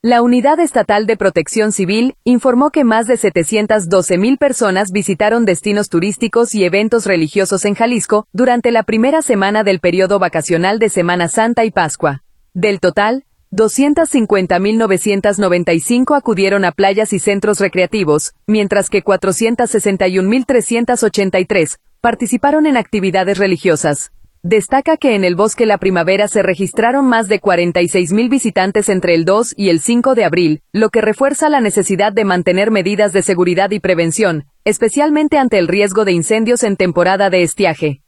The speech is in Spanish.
La Unidad Estatal de Protección Civil informó que más de 712,000 personas visitaron destinos turísticos y eventos religiosos en Jalisco durante la primera semana del periodo vacacional de Semana Santa y Pascua. Del total, 250,995 acudieron a playas y centros recreativos, mientras que 461,383 participaron en actividades religiosas. Destaca que en el Bosque La Primavera se registraron más de 46,000 visitantes entre el 2 y el 5 de abril, lo que refuerza la necesidad de mantener medidas de seguridad y prevención, especialmente ante el riesgo de incendios en temporada de estiaje.